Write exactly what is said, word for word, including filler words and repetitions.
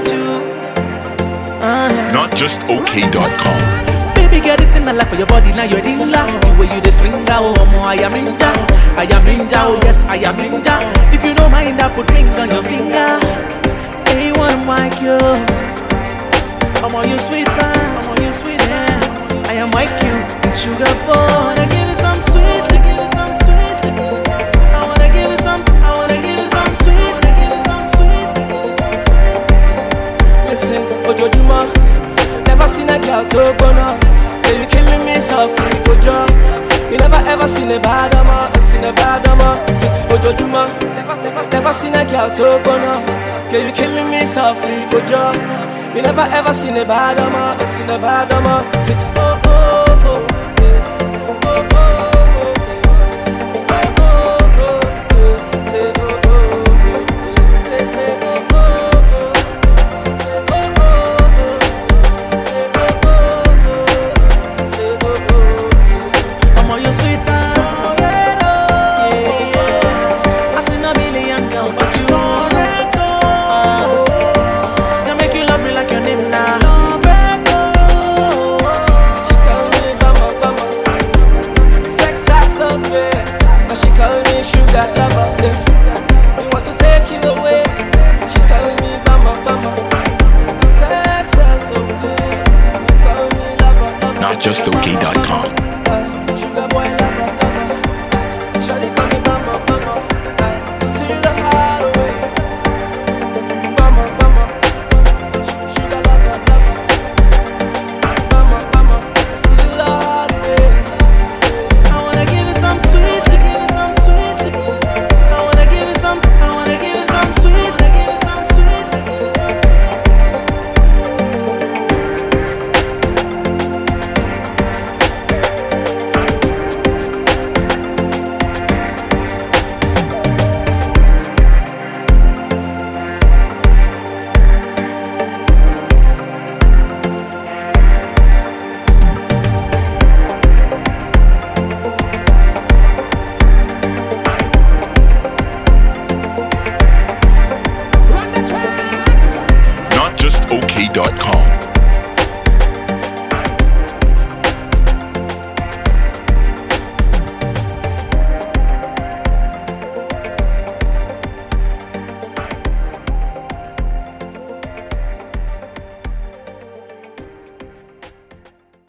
you. Uh-huh. Not just okay dot com. Baby, get it in the life for your body, now you're in love. The way you the swing out, oh, I am ninja. I am ninja, oh yes, I am ninja. If you don't mind, I put ring on your finger. Hey, one like you. I'm on your sweet pants, I'm on your sweet hands. I am like you, sugar boy. I wanna give you some sweet, I give you some sweet, I give you some sweet. I wanna give you some, I wanna give you some sweet, I give you some sweet, I give you some sweet. Listen, Ojojuma, never seen a girl to go now. Say you killing me softly, go just. You never ever seen a bad ama, seen a bad ama. Say Ojojuma, never, never, never seen a girl to go now. Say you killing me softly, go just. You never ever seen a bad ama, seen a bad ama. Say oh oh oh, yeah. Oh oh oh, yeah. Oh oh oh, yeah. Say oh oh oh, yeah. Say oh oh oh, say oh oh oh, say oh oh oh, say oh oh. I'm on your sweet pants. Yeah, yeah. I've seen a million girls, but you won't let go. Can make you love me like your name now. She call me Bama Bama, sex ass so great. Now she call me sugar lover. Say, we want to take you away. She call me Bama Bama, sex ass so great. Call me lover lover. Not just okay dot com. Sugar boy lover lover. Shawty call me Bama Bama, still a hard away. Bama Bama, sugar lover lover. Bama Bama, still a hard away. I wanna give you some sweet, I give you some sweet, I give you some sweet. I wanna give you some, I wanna give you some sweet, I give you some sweet, I give you some sweet. Not just okay dot com.